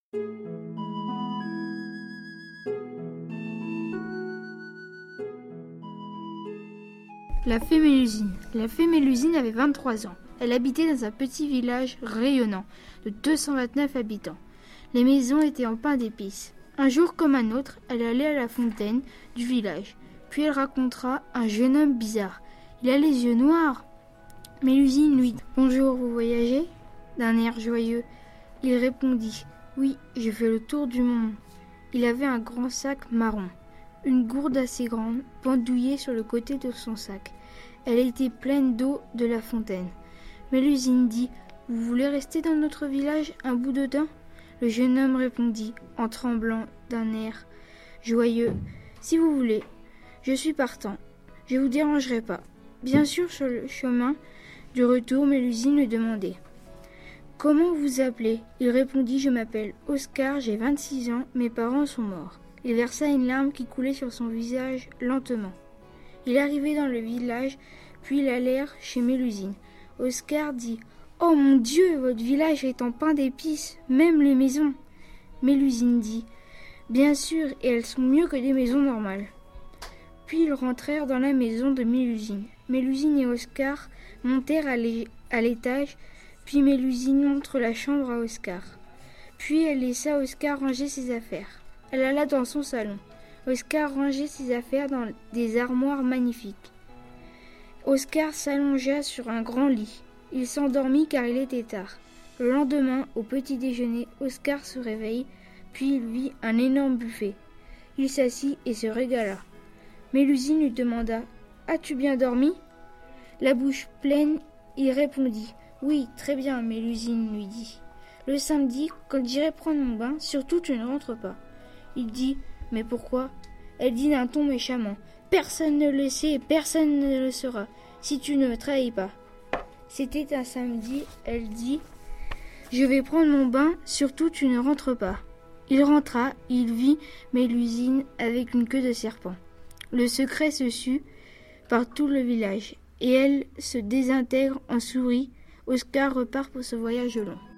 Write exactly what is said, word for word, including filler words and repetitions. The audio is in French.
La fée Mélusine. La fée Mélusine avait vingt-trois ans. Elle habitait dans un petit village rayonnant de deux cent vingt-neuf habitants. Les maisons étaient en pain d'épices. Un jour comme un autre, elle allait à la fontaine du village. Puis elle rencontra un jeune homme bizarre. Il a les yeux noirs. Mélusine lui dit « Bonjour, vous voyagez ?» D'un air joyeux. Il répondit « Oui, j'ai fait le tour du monde. » Il avait un grand sac marron. Une gourde assez grande pendouillait sur le côté de son sac. Elle était pleine d'eau de la fontaine. Mélusine dit « Vous voulez rester dans notre village un bout de temps ?» Le jeune homme répondit en tremblant d'un air joyeux « Si vous voulez, je suis partant. Je vous dérangerai pas. » Bien sûr, sur le chemin du retour, Mélusine lui demandait « Comment vous vous appelez ?» Il répondit « Je m'appelle Oscar, j'ai vingt-six ans, mes parents sont morts. » Il versa une larme qui coulait sur son visage lentement. Il arrivait dans le village, puis ils allèrent chez Mélusine. Oscar dit « Oh mon Dieu, votre village est en pain d'épices, même les maisons. » Mélusine dit « Bien sûr, et elles sont mieux que des maisons normales. » Puis ils rentrèrent dans la maison de Mélusine. Mélusine et Oscar montèrent à l'étage, puis Mélusine montre la chambre à Oscar. Puis elle laissa Oscar ranger ses affaires. Elle alla dans son salon. Oscar rangeait ses affaires dans des armoires magnifiques. Oscar s'allongea sur un grand lit. Il s'endormit car il était tard. Le lendemain, au petit déjeuner, Oscar se réveille, puis il vit un énorme buffet. Il s'assit et se régala. Mélusine lui demanda « As-tu bien dormi ?» La bouche pleine, il répondit « Oui, très bien, Mélusine lui dit. Le samedi, quand j'irai prendre mon bain, surtout tu ne rentres pas. » Il dit « Mais pourquoi ?» Elle dit d'un ton méchamment « Personne ne le sait et personne ne le saura, si tu ne me trahis pas. » C'était un samedi, elle dit « Je vais prendre mon bain, surtout tu ne rentres pas. » Il rentra, il vit Mélusine avec une queue de serpent. Le secret se sut par tout le village, et elle se désintègre en souris. Oscar repart pour ce voyage long.